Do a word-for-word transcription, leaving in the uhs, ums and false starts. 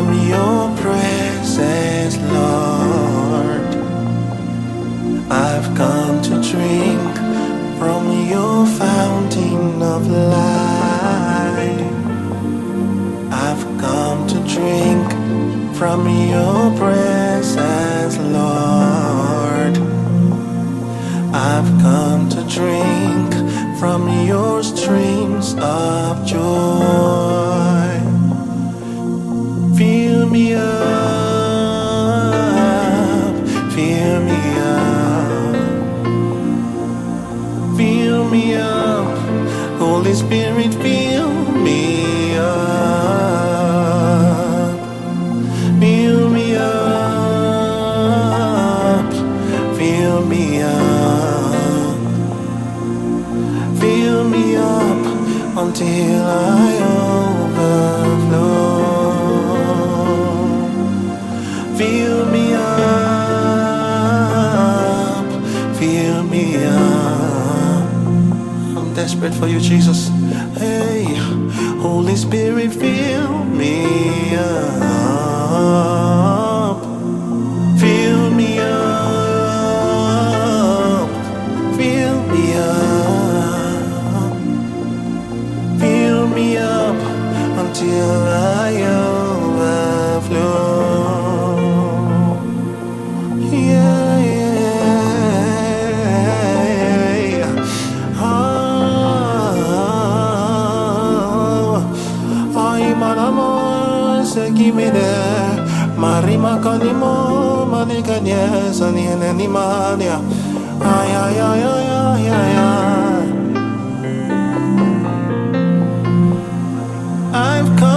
from your presence, Lord. I've come to drink from your fountain of life. I've come to drink from your presence, Lord. I've come to drink from your streams of joy. Fill me up, fill me up, fill me up, Holy Spirit, fill me up, fill me up, fill me up, fill me up until I overflow. Fill me up, fill me up. I'm desperate for you, Jesus. Hey, Holy Spirit, fill me up, fill me up, fill me up, fill me up until I overflow. Yeah, yeah. Oh, ay manamo segimine, marima kanimo manikanya sanine ni mania. Ay ay ay ay ay ay. I've come